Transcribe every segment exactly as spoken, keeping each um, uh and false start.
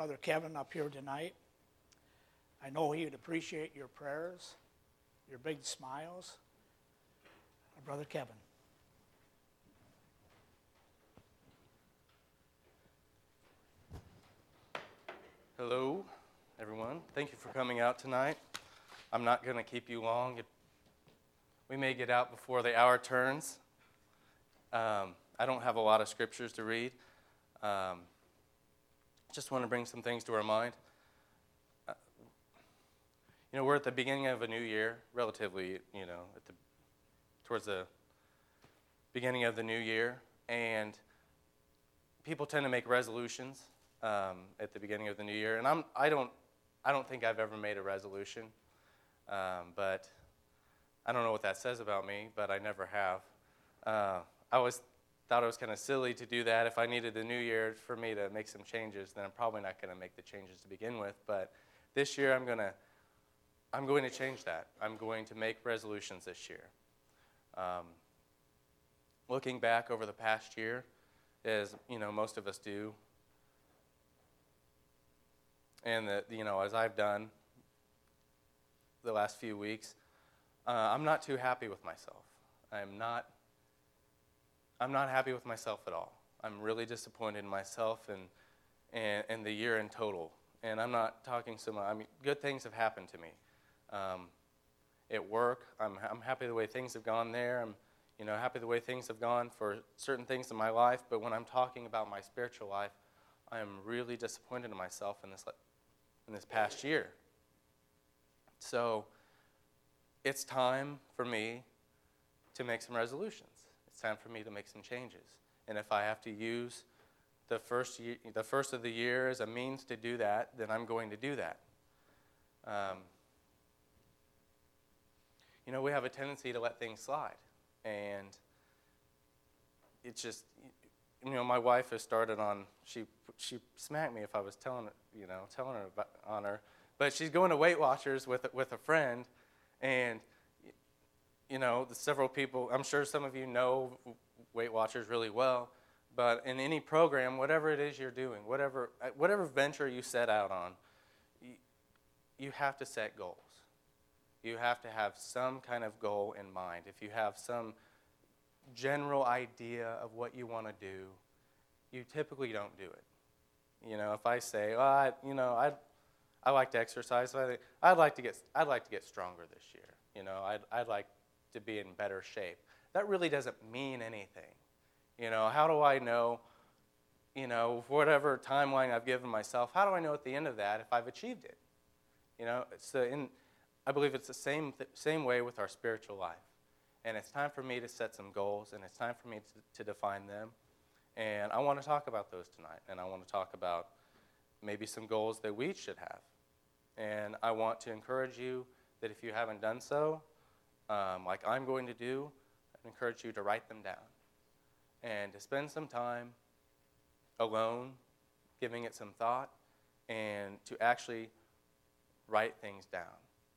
Brother Kevin up here tonight. I know he would appreciate your prayers, your big smiles. Brother Kevin. Hello, everyone. Thank you for coming out tonight. I'm not going to keep you long. It, we may get out before the hour turns. Um, I don't have a lot of scriptures to read. Um, just want to bring some things to our mind. Uh, you know, we're at the beginning of a new year, relatively, you know, at the towards the beginning of the new year, and people tend to make resolutions um, at the beginning of the new year. And I'm I don't I don't think I've ever made a resolution, um, but I don't know what that says about me. But I never have. Uh, I always thought it was kind of silly to do that. If I needed the new year for me to make some changes, then I'm probably not going to make the changes to begin with. But this year, I'm gonna I'm going to change that. I'm going to make resolutions this year. Um, looking back over the past year, as you know, most of us do, and that you know, as I've done the last few weeks, uh, I'm not too happy with myself. I'm not. I'm not happy with myself at all. I'm really disappointed in myself and and, and the year in total. And I'm not talking so much. I mean, good things have happened to me. Um, at work, I'm I'm happy the way things have gone there. I'm you know happy the way things have gone for certain things in my life. But when I'm talking about my spiritual life, I am really disappointed in myself in this in this past year. So it's time for me to make some resolutions. It's time for me to make some changes. And if I have to use the first year, the first of the year as a means to do that, then I'm going to do that. Um, you know, we have a tendency to let things slide. And it's just, you know, my wife has started on, she she smacked me if I was telling her, you know, telling her about, on her. But she's going to Weight Watchers with, with a friend, and you know, the several people, I'm sure some of you know Weight Watchers really well, but in any program, whatever it is you're doing, whatever whatever venture you set out on, you, you have to set goals. You have to have some kind of goal in mind. If you have some general idea of what you want to do, you typically don't do it. You know, if I say, well, I, you know, I I like to exercise, so I think, I'd like to get I'd like to get stronger this year. You know, I'd I'd like to be in better shape. That really doesn't mean anything. You know, how do I know, you know, whatever timeline I've given myself, how do I know at the end of that if I've achieved it? You know, so in, I believe it's the same th- same way with our spiritual life. And it's time for me to set some goals, and it's time for me to, to define them. And I want to talk about those tonight, and I want to talk about maybe some goals that we should have. And I want to encourage you that if you haven't done so, Um, like I'm going to do, I encourage you to write them down and to spend some time alone, giving it some thought, and to actually write things down.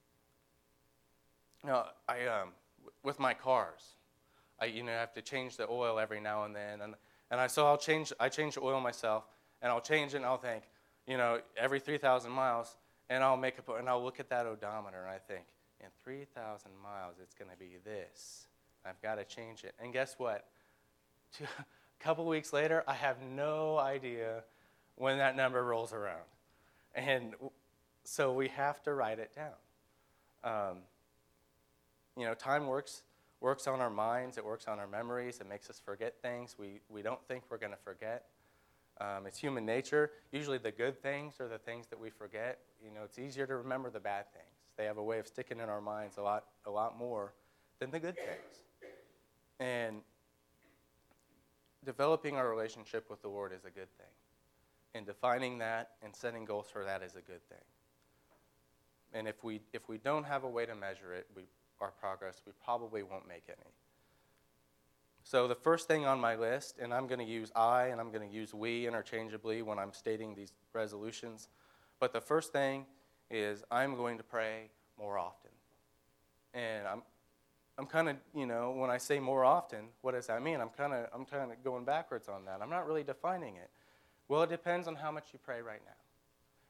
Now, I um, w- with my cars, I you know have to change the oil every now and then, and and I so I'll change I change the oil myself, and I'll change it, and I'll think, you know, every three thousand miles, and I'll make a and I'll look at that odometer, and I think, in three thousand miles, it's going to be this. I've got to change it. And guess what? Two, a couple weeks later, I have no idea when that number rolls around. And so we have to write it down. Um, you know, time works works on our minds. It works on our memories. It makes us forget things we, we don't think we're going to forget. Um, it's human nature. Usually the good things are the things that we forget. You know, it's easier to remember the bad things. They have a way of sticking in our minds a lot, a lot more than the good things. And developing our relationship with the Lord is a good thing. And defining that and setting goals for that is a good thing. And if we if we don't have a way to measure it, we, our progress, we probably won't make any. So the first thing on my list, and I'm going to use I and I'm going to use we interchangeably when I'm stating these resolutions, but the first thing is I'm going to pray more often. And I'm I'm kind of, you know, when I say more often, what does that mean? I'm kind of I'm kind of going backwards on that. I'm not really defining it. Well, it depends on how much you pray right now.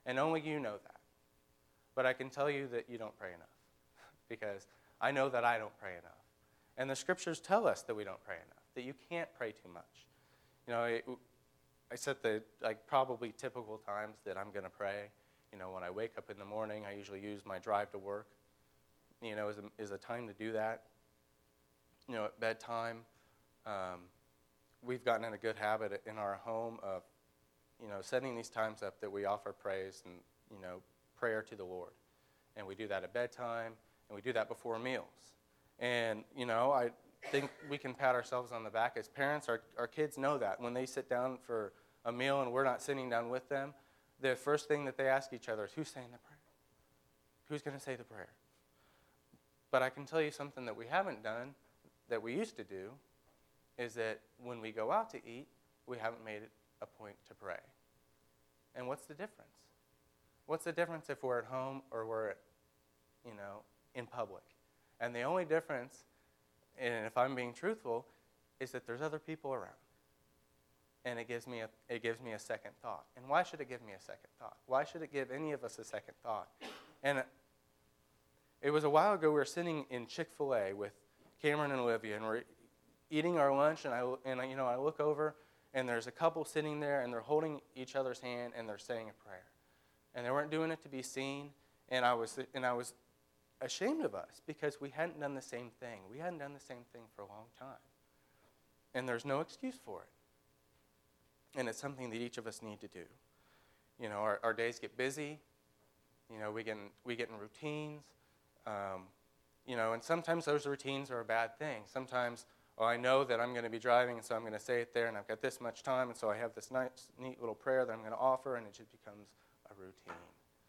And only you know that. But I can tell you that you don't pray enough because I know that I don't pray enough. And the scriptures tell us that we don't pray enough, that you can't pray too much. You know, it, I set the like probably typical times that I'm going to pray. You know, when I wake up in the morning, I usually use my drive to work, you know, is a, is a time to do that. You know, at bedtime, um, we've gotten in a good habit in our home of, you know, setting these times up that we offer praise and, you know, prayer to the Lord. And we do that at bedtime, and we do that before meals. And, you know, I think we can pat ourselves on the back. As parents, our, our kids know that. When they sit down for a meal and we're not sitting down with them, the first thing that they ask each other is, who's saying the prayer? Who's going to say the prayer? But I can tell you something that we haven't done that we used to do is that when we go out to eat, we haven't made it a point to pray. And what's the difference? What's the difference if we're at home or we're, at, you know, in public? And the only difference, and if I'm being truthful, is that there's other people around. And it gives me a, it gives me a second thought. And why should it give me a second thought? Why should it give any of us a second thought? And it was a while ago we were sitting in Chick-fil-A with Cameron and Olivia, and we're eating our lunch, and I, and you know, I look over, and there's a couple sitting there, and they're holding each other's hand, and they're saying a prayer. And they weren't doing it to be seen, and I was and I was ashamed of us because we hadn't done the same thing. We hadn't done the same thing for a long time. And there's no excuse for it. And it's something that each of us need to do. You know, our, our days get busy. You know, we get in, we get in routines. Um, you know, and sometimes those routines are a bad thing. Sometimes, oh, I know that I'm going to be driving, and so I'm going to say it there, and I've got this much time, and so I have this nice, neat little prayer that I'm going to offer, and it just becomes a routine.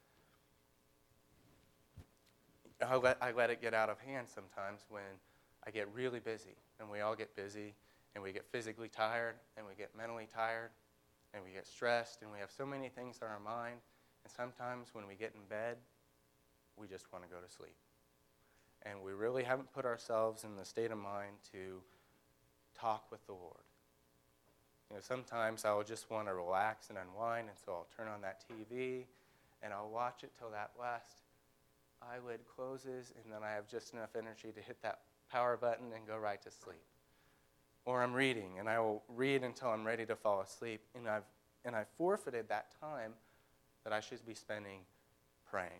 I let, I let it get out of hand sometimes when I get really busy, and we all get busy, and we get physically tired, and we get mentally tired, and we get stressed, and we have so many things on our mind, and sometimes when we get in bed, we just want to go to sleep. And we really haven't put ourselves in the state of mind to talk with the Lord. You know, sometimes I'll just want to relax and unwind, and so I'll turn on that T V, and I'll watch it till that last eyelid closes, and then I have just enough energy to hit that power button and go right to sleep. Or I'm reading, and I will read until I'm ready to fall asleep, and I've and I've forfeited that time that I should be spending praying.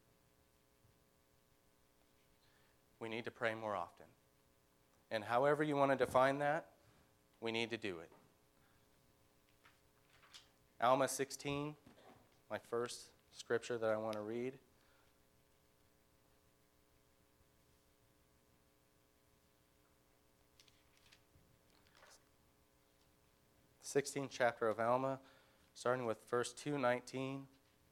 We need to pray more often. And however you want to define that, we need to do it. Alma sixteen, my first scripture that I want to read. sixteenth chapter of Alma, starting with verse two nineteen.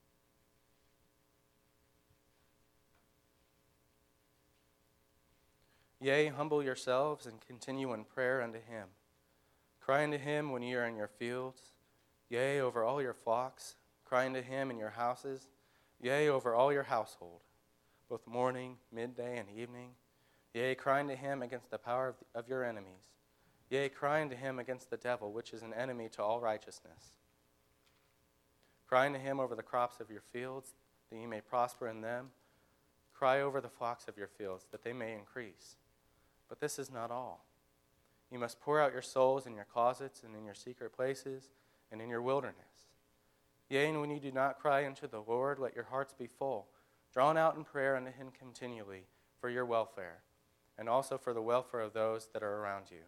Yea, humble yourselves and continue in prayer unto him. Cry unto him when ye are in your fields, yea, over all your flocks. Cry unto him in your houses, yea, over all your household, both morning, midday, and evening. Yea, cry unto him against the power of, of your enemies. Yea, cry unto him against the devil, which is an enemy to all righteousness. Cry unto him over the crops of your fields, that ye may prosper in them. Cry over the flocks of your fields, that they may increase. But this is not all. You must pour out your souls in your closets and in your secret places and in your wilderness. Yea, and when you do not cry unto the Lord, let your hearts be full, drawn out in prayer unto him continually for your welfare, and also for the welfare of those that are around you.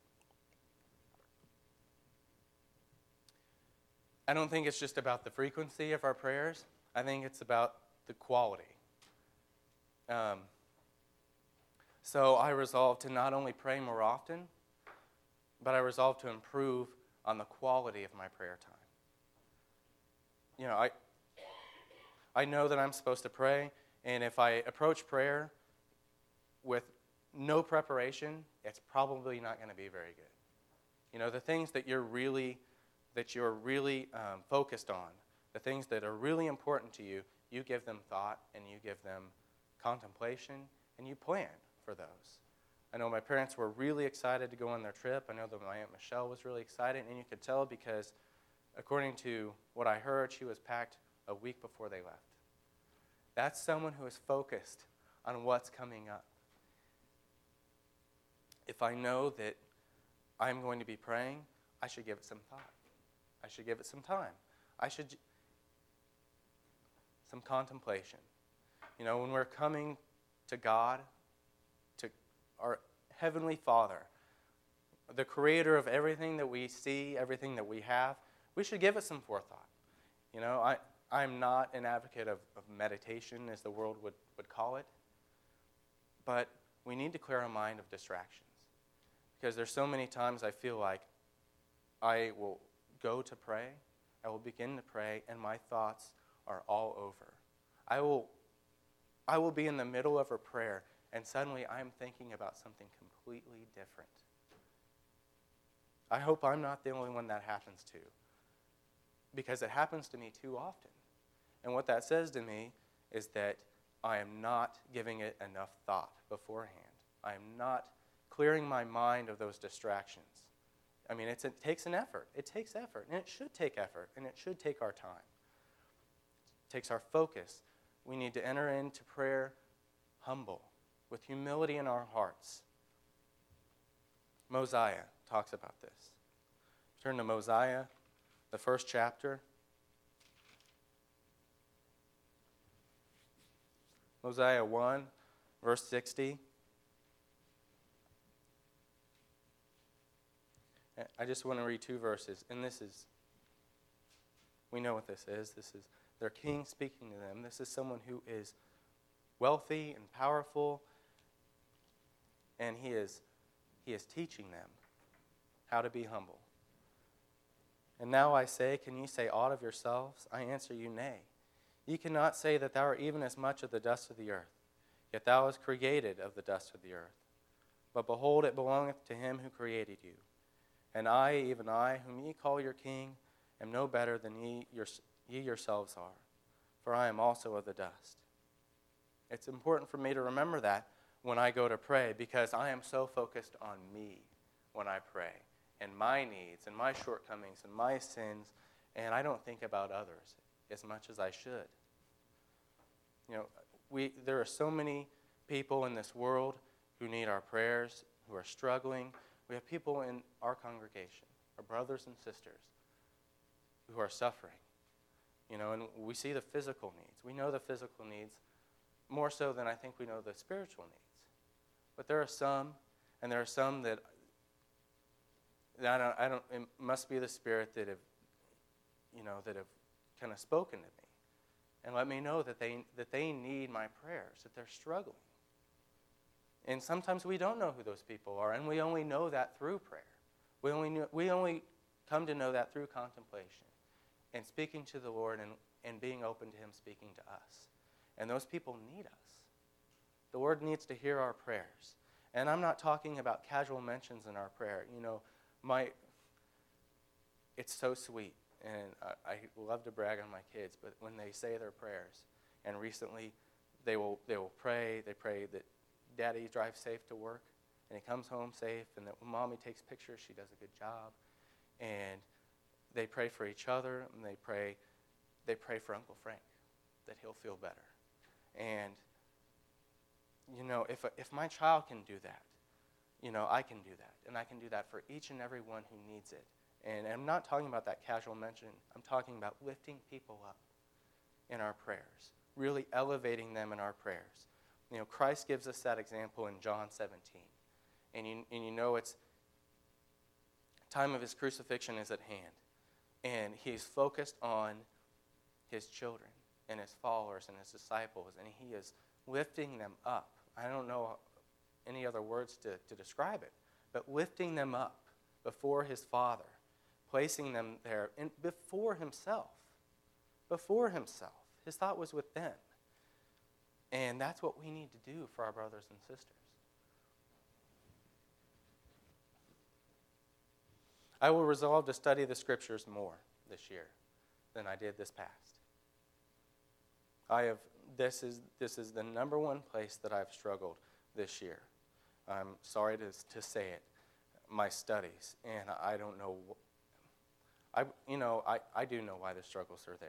I don't think it's just about the frequency of our prayers. I think it's about the quality. Um, so I resolved to not only pray more often, but I resolved to improve on the quality of my prayer time. You know, I I know that I'm supposed to pray, and if I approach prayer with no preparation, it's probably not going to be very good. You know, the things that you're really that you're really um, focused on, the things that are really important to you, you give them thought and you give them contemplation and you plan for those. I know my parents were really excited to go on their trip. I know that my Aunt Michelle was really excited, and you could tell because according to what I heard, she was packed a week before they left. That's someone who is focused on what's coming up. If I know that I'm going to be praying, I should give it some thought. I should give it some time. I should, some contemplation. You know, when we're coming to God, to our Heavenly Father, the creator of everything that we see, everything that we have, we should give it some forethought. You know, I, I'm not an advocate of, of meditation, as the world would, would call it, but we need to clear our mind of distractions. Because there's so many times I feel like I will go to pray, I will begin to pray, and my thoughts are all over. I will, I will be in the middle of a prayer, and suddenly I'm thinking about something completely different. I hope I'm not the only one that happens to, because it happens to me too often. And what that says to me is that I am not giving it enough thought beforehand. I am not clearing my mind of those distractions. I mean, it's, it takes an effort. It takes effort, and it should take effort, and it should take our time. It takes our focus. We need to enter into prayer humble, with humility in our hearts. Mosiah talks about this. Turn to Mosiah, the first chapter. Mosiah one, verse sixty. I just want to read two verses, and this is, we know what this is. This is their king speaking to them. This is someone who is wealthy and powerful, and he is, he is teaching them how to be humble. And now I say, can ye say aught of yourselves? I answer you, nay. Ye cannot say that thou art even as much of the dust of the earth, yet thou wast created of the dust of the earth. But behold, it belongeth to him who created you. And I, even I, whom ye call your king, am no better than ye, your, ye yourselves are, for I am also of the dust. It's important for me to remember that when I go to pray, because I am so focused on me when I pray, and my needs, and my shortcomings, and my sins, and I don't think about others as much as I should. You know, we there are so many people in this world who need our prayers, who are struggling. We have people in our congregation, our brothers and sisters, who are suffering. You know, and we see the physical needs. We know the physical needs more so than I think we know the spiritual needs. But there are some, and there are some that, that I don't, I don't, it must be the Spirit that have, you know, that have kind of spoken to me and let me know that they that they need my prayers, that they're struggling. And sometimes we don't know who those people are, and we only know that through prayer. We only knew, we only come to know that through contemplation and speaking to the Lord and, and being open to him speaking to us. And those people need us. The Lord needs to hear our prayers. And I'm not talking about casual mentions in our prayer. You know, my it's so sweet, and I, I love to brag on my kids, but when they say their prayers, and recently they will they will pray, they pray that Daddy drives safe to work, and he comes home safe, and that when Mommy takes pictures, she does a good job. And they pray for each other, and they pray, they pray for Uncle Frank, that he'll feel better. And, you know, if if my child can do that, you know, I can do that. And I can do that for each and every one who needs it. And I'm not talking about that casual mention. I'm talking about lifting people up in our prayers, really elevating them in our prayers. You know, Christ gives us that example in John seventeen. And you, and you know it's time of his crucifixion is at hand. And he's focused on his children and his followers and his disciples. And he is lifting them up. I don't know any other words to, to describe it. But lifting them up before his Father. Placing them there in, before himself. Before himself. His thought was with them. And that's what we need to do for our brothers and sisters. I will resolve to study the Scriptures more this year than I did this past. I have this is this is the number one place that I've struggled this year. I'm sorry to to say it, my studies, and I don't know. I you know I, I do know why the struggles are there,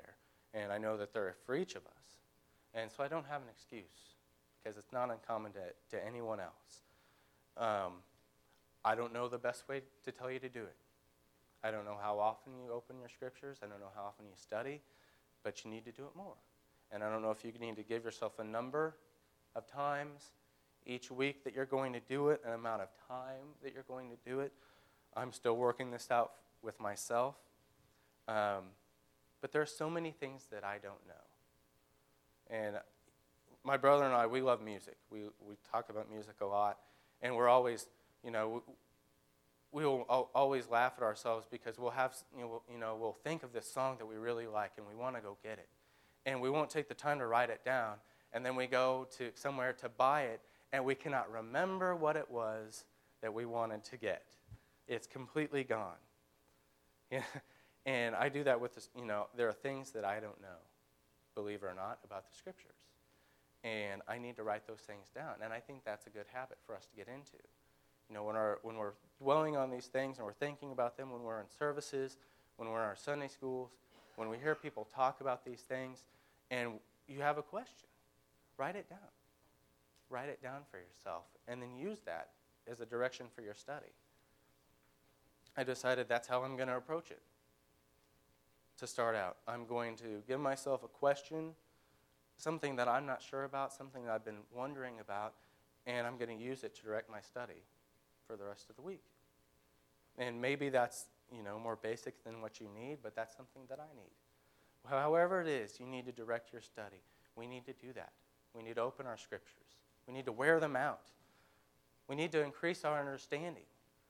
And I know that they're for each of us. And so I don't have an excuse, because it's not uncommon to, to anyone else. Um, I don't know the best way to tell you to do it. I don't know how often you open your scriptures. I don't know how often you study, but you need to do it more. And I don't know if you need to give yourself a number of times each week that you're going to do it, an amount of time that you're going to do it. I'm still working this out with myself. Um, but there are so many things that I don't know. And my brother and I, we love music. We we talk about music a lot. And we're always, you know, we will always laugh at ourselves because we'll have, you know, you know, we'll think of this song that we really like and we want to go get it. And we won't take the time to write it down. And then we go to somewhere to buy it, and we cannot remember what it was that we wanted to get. It's completely gone. Yeah. And I do that with, this, you know, there are things that I don't know, believe it or not, about the scriptures. And I need to write those things down. And I think that's a good habit for us to get into. You know, when, our, when we're dwelling on these things and we're thinking about them, when we're in services, when we're in our Sunday schools, when we hear people talk about these things, and you have a question, write it down. Write it down for yourself, and then use that as a direction for your study. I decided that's how I'm going to approach it. To start out, I'm going to give myself a question, something that I'm not sure about, something that I've been wondering about, and I'm going to use it to direct my study for the rest of the week. And maybe that's, you know, more basic than what you need, but that's something that I need. However it is, you need to direct your study. We need to do that. We need to open our scriptures. We need to wear them out. We need to increase our understanding.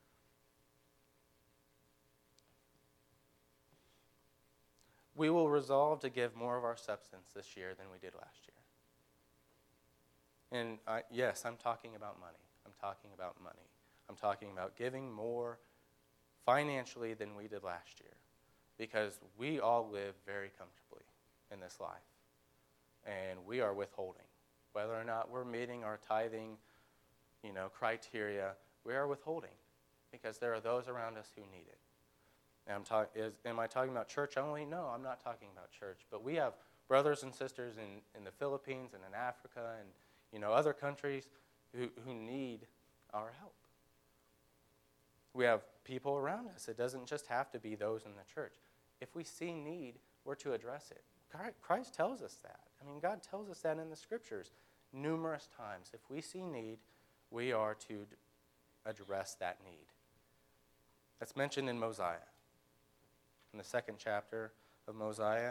We will resolve to give more of our substance this year than we did last year. And I, yes, I'm talking about money. I'm talking about money. I'm talking about giving more financially than we did last year, because we all live very comfortably in this life, and we are withholding. Whether or not we're meeting our tithing, you know, criteria, we are withholding, because there are those around us who need it. And I'm talk, is, am I talking about church only? No, I'm not talking about church. But we have brothers and sisters in, in the Philippines and in Africa and, you know, other countries who, who need our help. We have people around us. It doesn't just have to be those in the church. If we see need, we're to address it. Christ tells us that. I mean, God tells us that in the scriptures numerous times. If we see need, we are to address that need. That's mentioned in Mosiah, in the second chapter of Mosiah.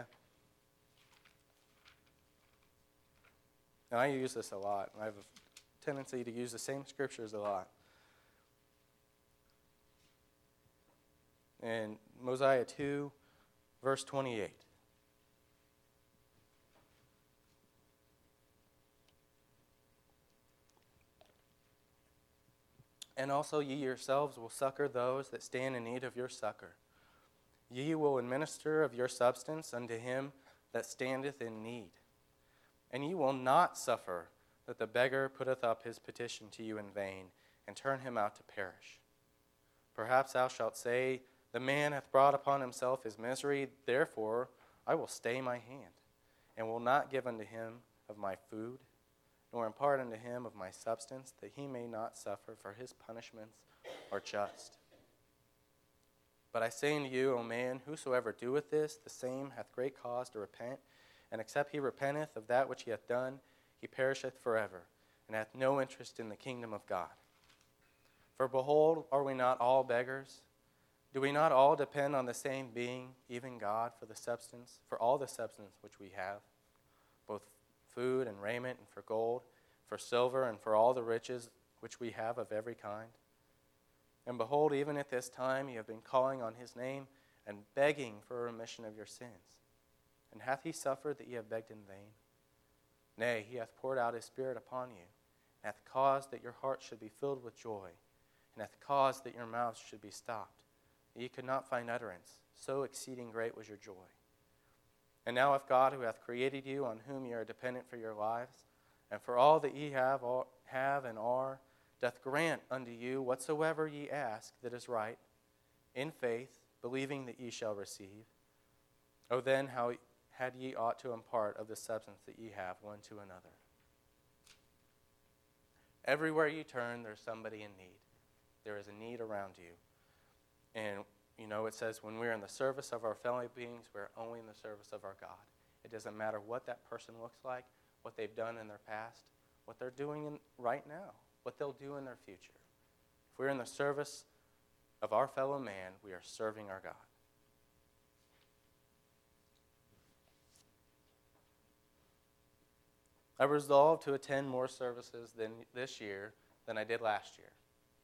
And I use this a lot. I have a tendency to use the same scriptures a lot. In Mosiah two, verse twenty-eight. And also ye yourselves will succor those that stand in need of your succor. Ye will administer of your substance unto him that standeth in need. And ye will not suffer that the beggar putteth up his petition to you in vain, and turn him out to perish. Perhaps thou shalt say, the man hath brought upon himself his misery, therefore I will stay my hand, and will not give unto him of my food, nor impart unto him of my substance, that he may not suffer, for his punishments are just. But I say unto you, O man, whosoever doeth this, the same hath great cause to repent, and except he repenteth of that which he hath done, he perisheth forever, and hath no interest in the kingdom of God. For behold, are we not all beggars? Do we not all depend on the same being, even God, for the substance, for all the substance which we have, both food and raiment, and for gold, for silver, and for all the riches which we have of every kind? And behold, even at this time you have been calling on his name, and begging for a remission of your sins. And hath he suffered that ye have begged in vain? Nay, he hath poured out his Spirit upon you, and hath caused that your heart should be filled with joy, and hath caused that your mouths should be stopped, that ye could not find utterance, so exceeding great was your joy. And now if God, who hath created you, on whom ye are dependent for your lives, and for all that ye have, all, have and are, doth grant unto you whatsoever ye ask that is right, in faith, believing that ye shall receive, O then how, had ye ought to impart of the substance that ye have one to another. Everywhere you turn, there's somebody in need. There is a need around you. And, you know, it says when we're in the service of our fellow beings, we're only in the service of our God. It doesn't matter what that person looks like, what they've done in their past, what they're doing in, right now, what they'll do in their future. If we're in the service of our fellow man, we are serving our God. I resolved to attend more services than this year than I did last year.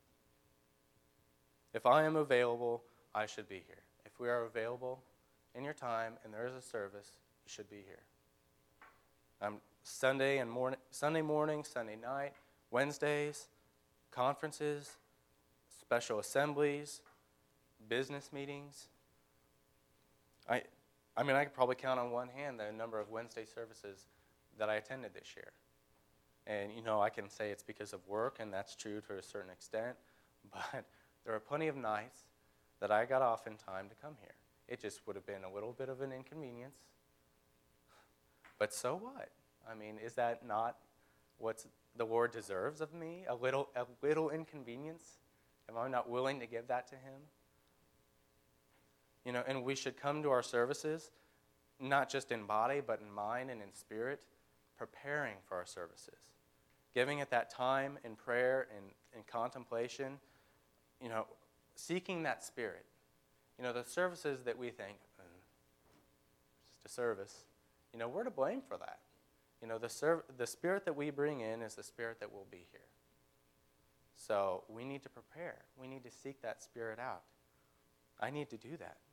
If I am available, I should be here. If we are available in your time and there is a service, you should be here. Um, Sunday and morning, Sunday morning, Sunday night, Wednesdays, conferences, special assemblies, business meetings. I, I mean, I could probably count on one hand the number of Wednesday services that I attended this year. And, you know, I can say it's because of work, and that's true to a certain extent, but there are plenty of nights that I got off in time to come here. It just would have been a little bit of an inconvenience. But so what? I mean, is that not what the Lord deserves of me? A little, a little inconvenience? Am I not willing to give that to him? You know, and we should come to our services, not just in body, but in mind and in spirit, preparing for our services. Giving it that time in prayer and in contemplation, you know, seeking that spirit. You know, the services that we think, uh, just a service, you know, we're to blame for that. You know, the, serv- the spirit that we bring in is the spirit that will be here. So we need to prepare. We need to seek that spirit out. I need to do that.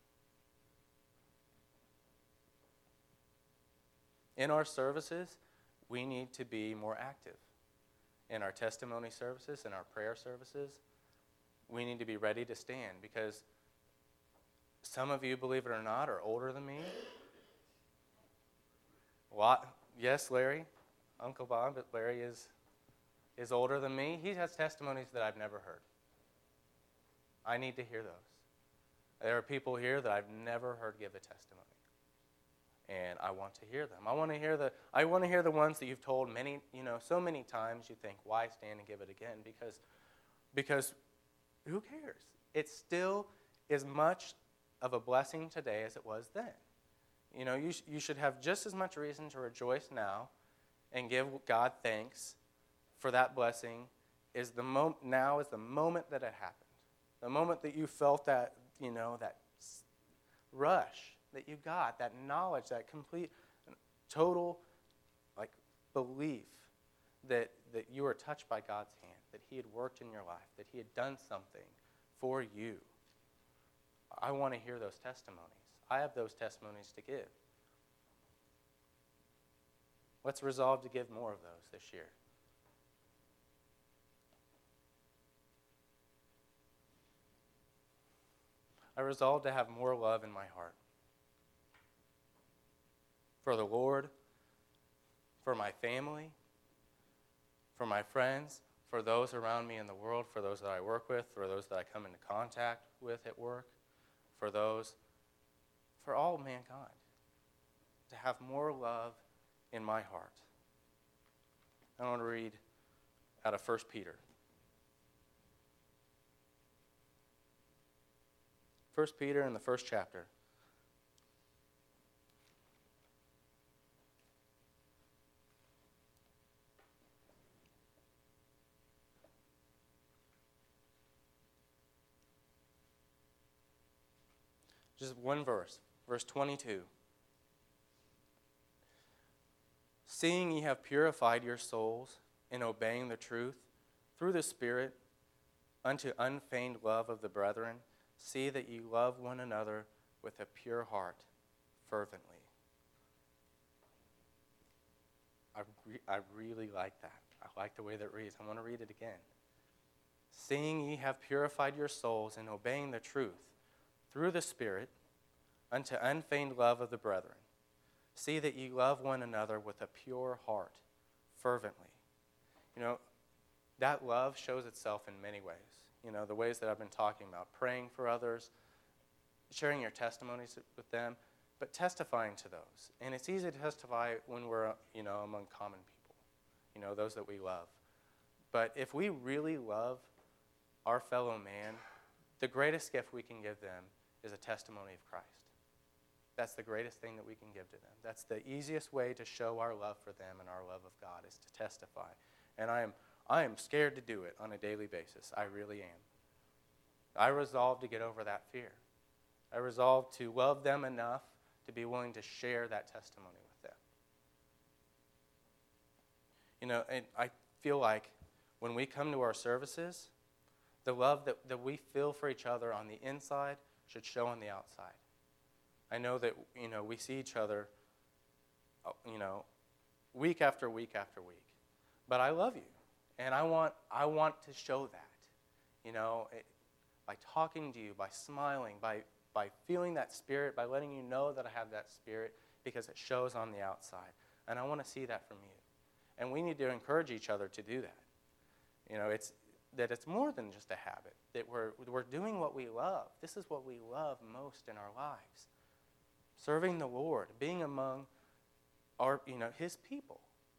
In our services, we need to be more active. In our testimony services, in our prayer services, we need to be ready to stand, because some of you, believe it or not, are older than me. Lot, yes, Larry, Uncle Bob, but Larry is, is older than me. He has testimonies that I've never heard. I need to hear those. There are people here that I've never heard give a testimony. And I want to hear them. I want to hear the I want to hear the ones that you've told many, you know, so many times you think, why stand and give it again? Because because who cares? It still is much of a blessing today as it was then. You know, you, sh- you should have just as much reason to rejoice now and give God thanks for that blessing is the mo- now is the moment that it happened. The moment that you felt that, you know, that rush that you got, that knowledge, that complete, total, like, belief that, that you were touched by God's hand, that he had worked in your life, that he had done something for you. I want to hear those testimonies. I have those testimonies to give. Let's resolve to give more of those this year. I resolve to have more love in my heart. For the Lord, for my family, for my friends, for those around me in the world, for those that I work with, for those that I come into contact with at work, for those, for all mankind, to have more love in my heart. I want to read out of First Peter. First Peter in the first chapter. Just one verse, verse twenty-two. Seeing ye have purified your souls in obeying the truth through the Spirit unto unfeigned love of the brethren, see that ye love one another with a pure heart fervently. I, re- I really like that. I like the way that reads. I want to read it again. Seeing ye have purified your souls in obeying the truth through the Spirit unto unfeigned love of the brethren, see that ye love one another with a pure heart fervently. You know, that love shows itself in many ways. You know, the ways that I've been talking about, praying for others, sharing your testimonies with them, but testifying to those. And it's easy to testify when we're, you know, among common people, you know, those that we love. But if we really love our fellow man, the greatest gift we can give them is a testimony of Christ. That's the greatest thing that we can give to them. That's the easiest way to show our love for them and our love of God, is to testify. And I am I am scared to do it on a daily basis. I really am. I resolve to get over that fear. I resolve to love them enough to be willing to share that testimony with them. You know, and I feel like when we come to our services, the love that, that we feel for each other on the inside should show on the outside. I know that, you know, we see each other, you know, week after week after week. But I love you, and I want I want to show that, you know, it, by talking to you, by smiling, by by feeling that spirit, by letting you know that I have that spirit, because it shows on the outside. And I want to see that from you. And we need to encourage each other to do that. You know, it's that it's more than just a habit, that we're we're doing what we love. This is what we love most in our lives. Serving the Lord, being among our, you know, his people.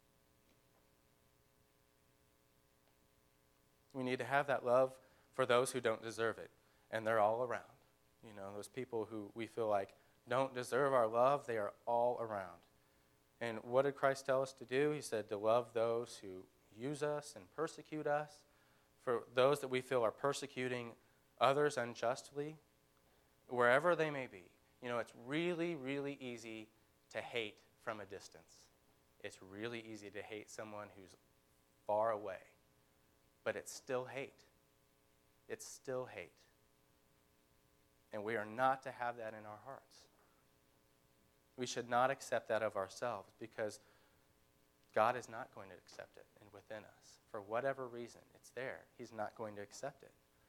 We need to have that love for those who don't deserve it, and they're all around. You know, those people who we feel like don't deserve our love, they are all around. And what did Christ tell us to do? He said to love those who use us and persecute us. For those that we feel are persecuting others unjustly, wherever they may be. You know, it's really, really easy to hate from a distance. It's really easy to hate someone who's far away. But it's still hate. It's still hate. And we are not to have that in our hearts. We should not accept that of ourselves, because God is not going to accept it and within us. For whatever reason, it's there. He's not going to accept it.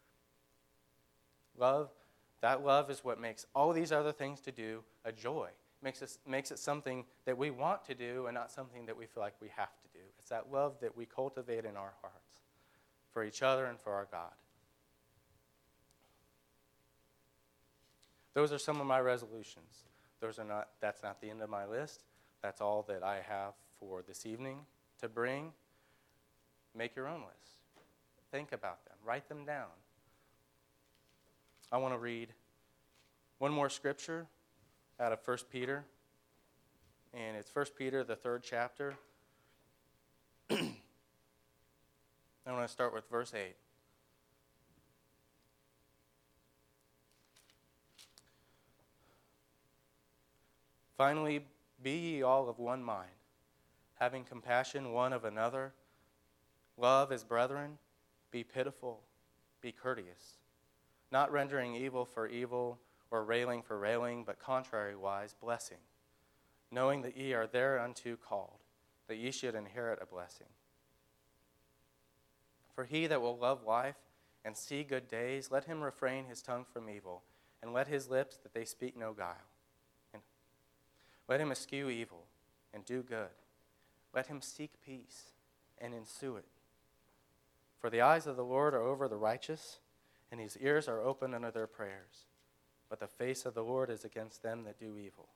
Love, that love is what makes all these other things to do a joy. Makes us makes it something that we want to do and not something that we feel like we have to do. It's that love that we cultivate in our hearts for each other and for our God. Those are some of my resolutions. Those are not, that's not the end of my list. That's all that I have for this evening to bring. Make your own list. Think about them. Write them down. I want to read one more scripture out of First Peter. And it's First Peter, the third chapter. I want to start with verse eight. Finally, be ye all of one mind, having compassion one of another. Love as brethren, be pitiful, be courteous, not rendering evil for evil or railing for railing, but contrariwise blessing, knowing that ye are thereunto called, that ye should inherit a blessing. For he that will love life and see good days, let him refrain his tongue from evil, and let his lips that they speak no guile. And let him eschew evil and do good. Let him seek peace and ensue it. For the eyes of the Lord are over the righteous, and his ears are open unto their prayers. But the face of the Lord is against them that do evil.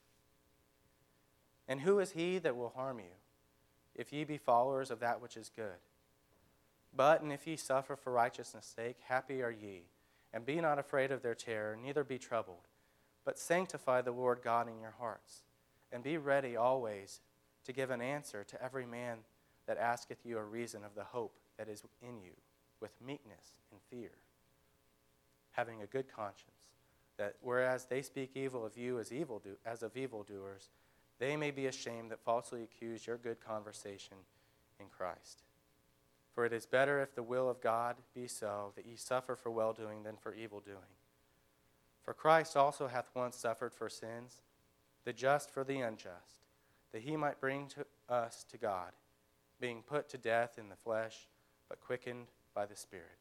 And who is he that will harm you, if ye be followers of that which is good? But, and if ye suffer for righteousness' sake, happy are ye. And be not afraid of their terror, neither be troubled. But sanctify the Lord God in your hearts. And be ready always to give an answer to every man that asketh you a reason of the hope that is in you, with meekness and fear. Having a good conscience, that whereas they speak evil of you as evil do, as of evildoers, they may be ashamed that falsely accuse your good conversation in Christ. For it is better, if the will of God be so, that ye suffer for well-doing than for evil-doing. For Christ also hath once suffered for sins, the just for the unjust, that he might bring to us to God, being put to death in the flesh, but quickened by the Spirit.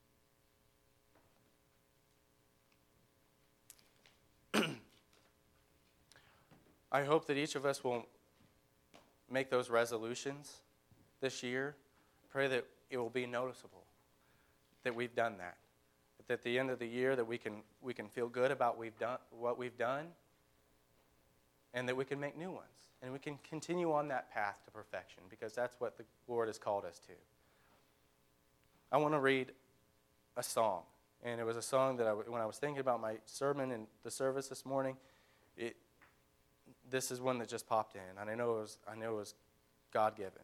I hope that each of us will make those resolutions this year. Pray that it will be noticeable that we've done that. That at the end of the year that we can we can feel good about we've done what we've done, and that we can make new ones, and we can continue on that path to perfection, because that's what the Lord has called us to. I want to read a song, and it was a song that I, when I was thinking about my sermon and the service this morning, it, this is one that just popped in, and I know it was, I know it was God-given.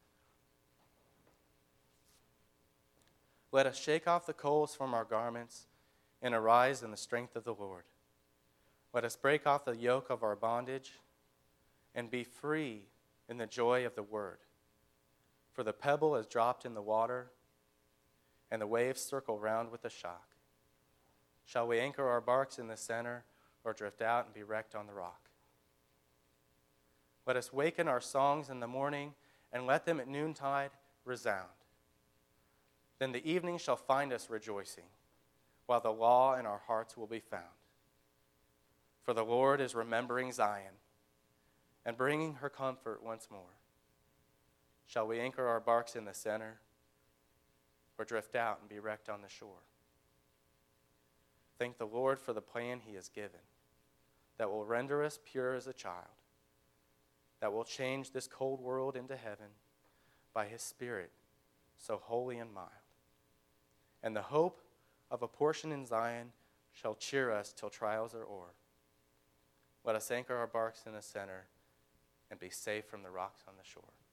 Let us shake off the coals from our garments and arise in the strength of the Lord. Let us break off the yoke of our bondage and be free in the joy of the word. For the pebble is dropped in the water, and the waves circle round with a shock. Shall we anchor our barks in the center, or drift out and be wrecked on the rock? Let us waken our songs in the morning, and let them at noontide resound. Then the evening shall find us rejoicing, while the law in our hearts will be found. For the Lord is remembering Zion, and bringing her comfort once more. Shall we anchor our barks in the center, or drift out and be wrecked on the shore? Thank the Lord for the plan he has given, that will render us pure as a child, that will change this cold world into heaven by his Spirit, so holy and mild. And the hope of a portion in Zion shall cheer us till trials are o'er. Let us anchor our barks in the center and be safe from the rocks on the shore.